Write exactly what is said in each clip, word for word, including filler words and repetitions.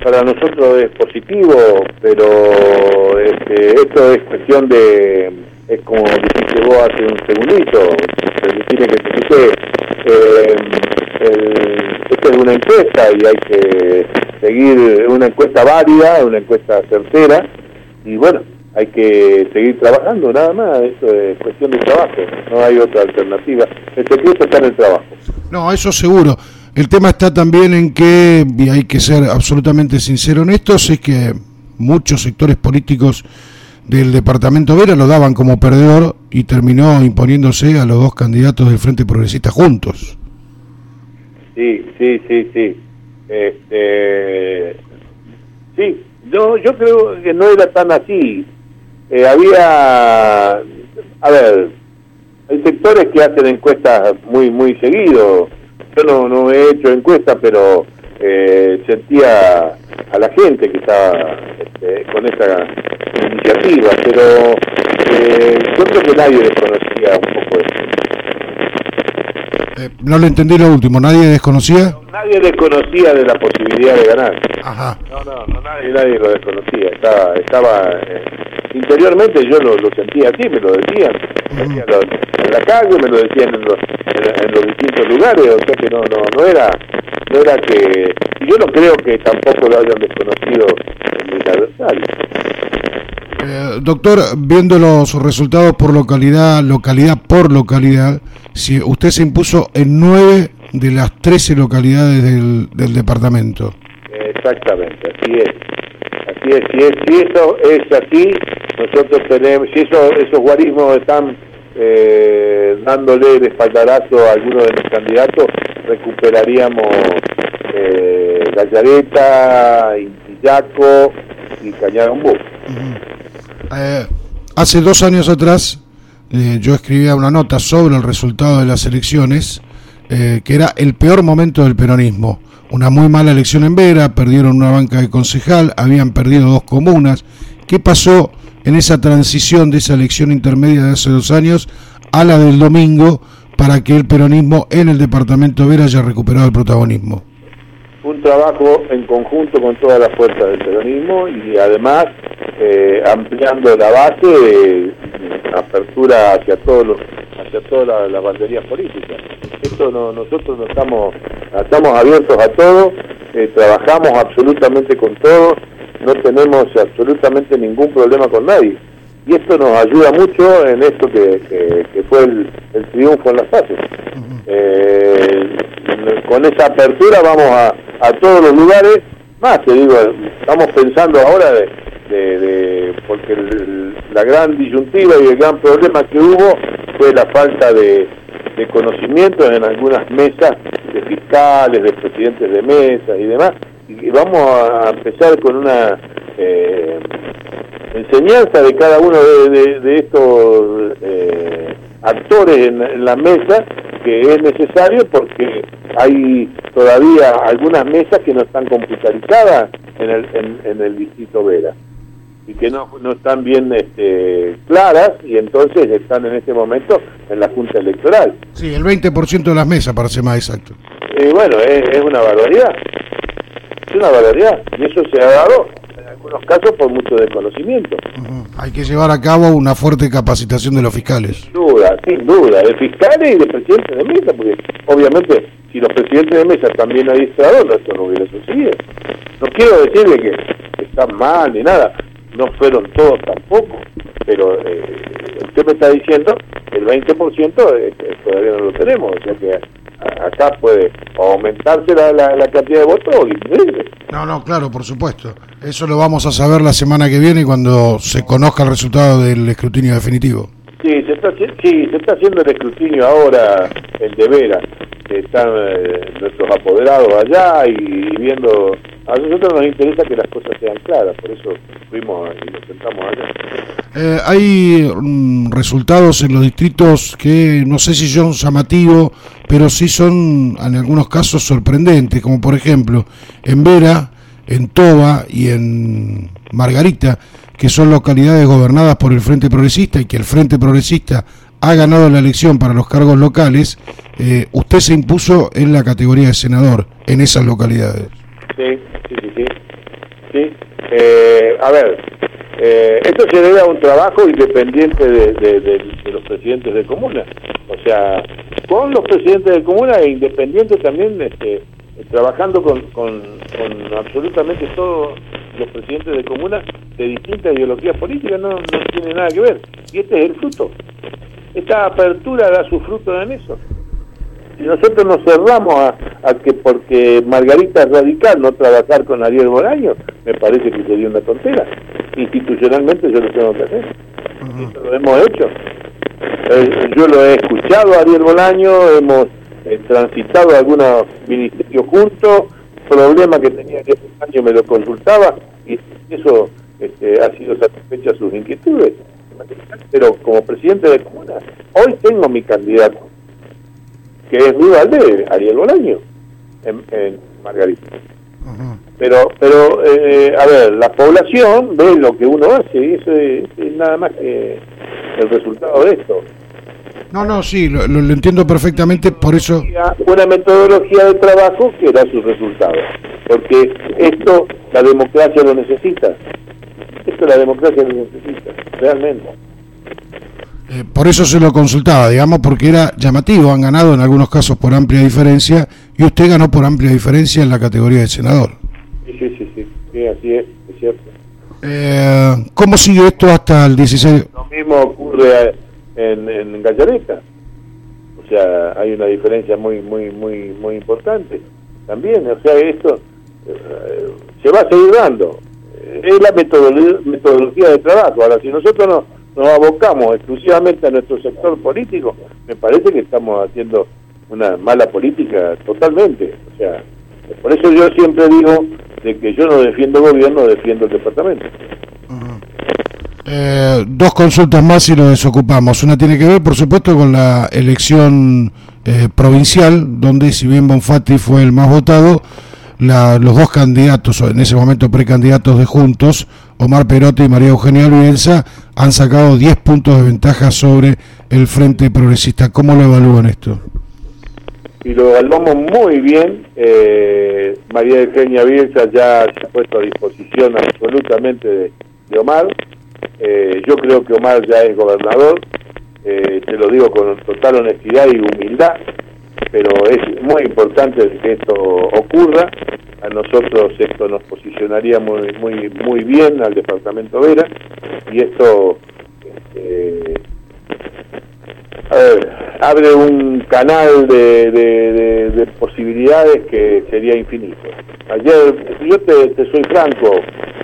para nosotros es positivo, pero este, esto es cuestión de, es como dijiste vos hace un segundito, permitime que te explique, eh, el, esto es una encuesta y hay que seguir, una encuesta válida, una encuesta certera, y bueno, hay que seguir trabajando, nada más, esto es cuestión de trabajo, no hay otra alternativa, el secreto está en el trabajo. No, eso seguro. El tema está también en que, y hay que ser absolutamente sincero en esto, es que muchos sectores políticos del departamento Vera lo daban como perdedor y terminó imponiéndose a los dos candidatos del Frente Progresista juntos. Sí, sí, sí, sí. Este, sí, yo, yo creo que no era tan así. Eh, había, a ver, hay sectores que hacen encuestas muy, muy seguido. Yo no, no he hecho encuestas, pero eh, sentía a la gente que estaba este, con esa iniciativa, pero eh, yo creo que nadie desconocía un poco eso. Eh, no le entendí lo último, ¿nadie desconocía? No, nadie desconocía de la posibilidad de ganar. Ajá. No, no, no nadie, nadie lo desconocía. Estaba, estaba eh, interiormente yo lo, lo sentía así, me lo decían. Me decían lo, en la calle, me lo decían en los, en, en los distintos lugares, o sea que no, no, no era, no era que, y yo no creo que tampoco lo hayan desconocido en mis adversarios. Eh, doctor, viendo los resultados por localidad, localidad por localidad, si usted se impuso en nueve de las trece localidades del, del departamento. Exactamente, así es. Así es, si, es, si eso es así, nosotros tenemos, si eso, esos guarismos están eh, dándole el espaldarazo a algunos de los candidatos, recuperaríamos eh, Gallareta, Intillaco y Cañarombú. Uh-huh. eh, hace dos años atrás eh, yo escribía una nota sobre el resultado de las elecciones, eh, que era el peor momento del peronismo. Una muy mala elección en Vera, perdieron una banca de concejal, habían perdido dos comunas. ¿Qué pasó en esa transición de esa elección intermedia de hace dos años a la del domingo para que el peronismo en el departamento Vera haya recuperado el protagonismo? Un trabajo en conjunto con todas las fuerzas del peronismo y además eh, ampliando la base de apertura hacia todos los, hacia todas las, las banderías políticas. Esto no, nosotros no estamos, estamos abiertos a todo, eh, trabajamos absolutamente con todos, no tenemos absolutamente ningún problema con nadie. Y esto nos ayuda mucho en esto que, que, que fue el, el triunfo en las fases. Eh, con esa apertura vamos a, a todos los lugares, más te digo, estamos pensando ahora de, de, de porque el, la gran disyuntiva y el gran problema que hubo fue la falta de, de conocimientos en algunas mesas de fiscales, de presidentes de mesas y demás, y vamos a empezar con una eh, enseñanza de cada uno de, de, de estos eh, actores en, en la mesa, que es necesario porque hay todavía algunas mesas que no están computarizadas en el, en, en el distrito Vera y que no, no están bien este, claras, y entonces están en este momento en la Junta Electoral. Sí, el veinte por ciento de las mesas, para ser más exacto. Y eh, bueno, es, es una barbaridad, es una barbaridad, y eso se ha dado en algunos casos por mucho desconocimiento. Uh-huh. Hay que llevar a cabo una fuerte capacitación de los fiscales. Sin duda, sin duda, de fiscales y de presidentes de mesa, porque obviamente si los presidentes de mesa también adiestrados, no, esto no hubiera sucedido. No quiero decirle que están mal ni nada, no fueron todos tampoco, pero eh, usted me está diciendo que el veinte por ciento eh, todavía no lo tenemos, o sea que a, acá puede aumentarse la, la, la cantidad de votos o disminuirse. No, no, claro, por supuesto. Eso lo vamos a saber la semana que viene cuando se conozca el resultado del escrutinio definitivo. Sí, se está, sí, se está haciendo el escrutinio ahora, el de Vera. Están eh, nuestros apoderados allá y, y viendo. A nosotros nos interesa que las cosas sean claras, por eso fuimos y nos sentamos allá. Eh, hay um, resultados en los distritos que no sé si son llamativos, pero sí son en algunos casos sorprendentes, como por ejemplo en Vera, en Toba y en Margarita, que son localidades gobernadas por el Frente Progresista y que el Frente Progresista ha ganado la elección para los cargos locales. Eh, usted se impuso en la categoría de senador en esas localidades. Sí, sí, sí, sí. ¿sí? Eh, a ver, eh, esto se debe a un trabajo independiente de, de, de, de los presidentes de comuna, o sea, con los presidentes de comuna e independiente también, este, trabajando con, con, con absolutamente todos los presidentes de comuna de distintas ideologías políticas, no, no tiene nada que ver, y este es el fruto. Esta apertura da su fruto en eso. Si nosotros nos cerramos a, a que porque Margarita es radical no trabajar con Ariel Bolaño, me parece que sería una tontera. Institucionalmente yo lo tengo que hacer. Uh-huh. Eso lo hemos hecho. Eh, yo lo he escuchado a Ariel Bolaño, hemos eh, transitado algunos ministerios juntos, problema que tenía que hace años me lo consultaba y eso este, ha sido satisfecha sus inquietudes. Pero como presidente de comuna, hoy tengo mi candidato, que es rival de Ariel Bolaño, en, en Margarita. Uh-huh. Pero, pero eh, a ver, la población ve lo que uno hace, y eso es, es nada más que el resultado de esto. No, no, sí, lo, lo, lo entiendo perfectamente, por eso... Una metodología de trabajo que da sus resultados, porque esto la democracia lo necesita. Esto la democracia lo necesita, realmente. Eh, por eso se lo consultaba, digamos, porque era llamativo, han ganado en algunos casos por amplia diferencia, y usted ganó por amplia diferencia en la categoría de senador. Sí, sí, sí, sí, sí, así es, es cierto. Eh, ¿Cómo sigue esto hasta el dieciséis? Lo mismo ocurre en, en Gallareta, o sea, hay una diferencia muy, muy, muy, muy importante también, o sea, esto eh, se va a seguir dando. Es la metodología, metodología de trabajo. Ahora, si nosotros no, nos abocamos exclusivamente a nuestro sector político, me parece que estamos haciendo una mala política totalmente. O sea, por eso yo siempre digo de que yo no defiendo el gobierno, defiendo el departamento. Uh-huh. eh, dos consultas más y lo desocupamos. Una tiene que ver, por supuesto, con la elección eh, provincial, donde si bien Bonfatti fue el más votado, La, los dos candidatos, en ese momento precandidatos de Juntos, Omar Perotti y María Eugenia Bielsa, han sacado diez puntos de ventaja sobre el Frente Progresista. ¿Cómo lo evalúan esto? Y lo evaluamos muy bien. eh, María Eugenia Bielsa ya se ha puesto a disposición absolutamente de, de Omar. Eh, yo creo que Omar ya es gobernador, eh, te lo digo con total honestidad y humildad, pero es muy importante que esto ocurra. A nosotros esto nos posicionaría muy muy muy bien al departamento Vera, y esto eh, a ver, abre un canal de, de, de, de posibilidades que sería infinito. Ayer, yo te, te soy franco,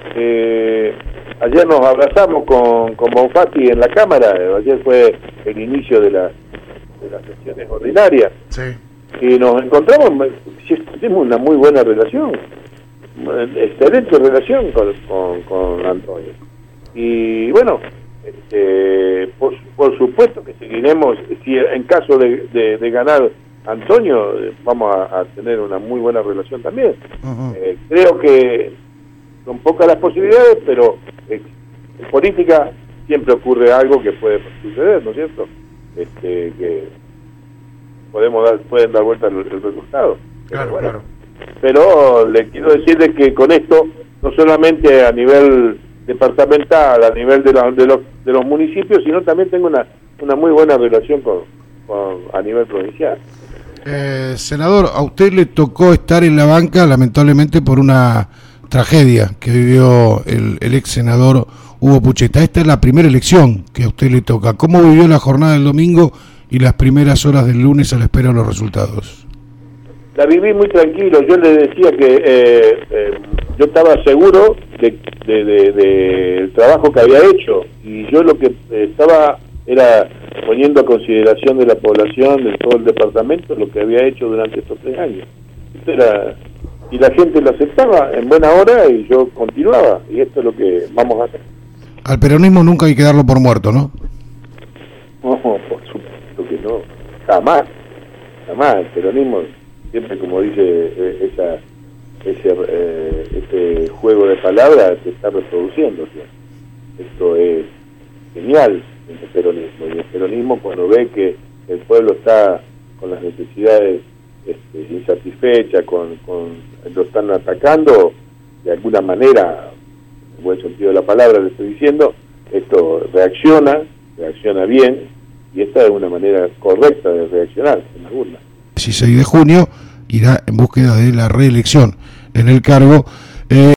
eh, ayer nos abrazamos con, con Bonfatti en la Cámara, ayer fue el inicio de la de las sesiones ordinarias. Sí. Y nos encontramos, tenemos una muy buena relación, excelente relación con, con, con Antonio. Y bueno, este, por, por supuesto que seguiremos, si en caso de, de, de ganar Antonio, vamos a, a tener una muy buena relación también. Uh-huh. Eh, creo que son pocas las posibilidades, pero eh, en política siempre ocurre algo que puede suceder, ¿no es cierto? Este, que podemos dar, pueden dar vuelta el, el resultado. Claro, bueno, claro. Pero le quiero decirles que con esto, no solamente a nivel departamental, a nivel de, la, de, los, de los municipios, sino también tengo una, una muy buena relación con, con a nivel provincial. Eh, senador, a usted le tocó estar en la banca, lamentablemente, por una tragedia que vivió el, el ex senador Hugo Pucheta. Esta es la primera elección que a usted le toca. ¿Cómo vivió la jornada del domingo y las primeras horas del lunes a la espera de los resultados? La viví muy tranquilo. Yo le decía que eh, eh, yo estaba seguro de, de, de, de el trabajo que había hecho, y yo lo que estaba era poniendo a consideración de la población, de todo el departamento, lo que había hecho durante estos tres años. Esto era, y la gente lo aceptaba en buena hora, y yo continuaba, y esto es lo que vamos a hacer. Al peronismo nunca hay que darlo por muerto, ¿no? No, por supuesto que no, jamás, jamás. El peronismo siempre, como dice esa, ese, eh, ese juego de palabras, se está reproduciendo. O sea, esto es genial en el peronismo, y el peronismo, cuando ve que el pueblo está con las necesidades este, insatisfechas, con, con lo están atacando, de alguna manera, en buen sentido de la palabra le estoy diciendo, esto reacciona, reacciona bien, y esta es una manera correcta de reaccionar en las urnas. dieciséis de junio irá en búsqueda de la reelección en el cargo. Eh,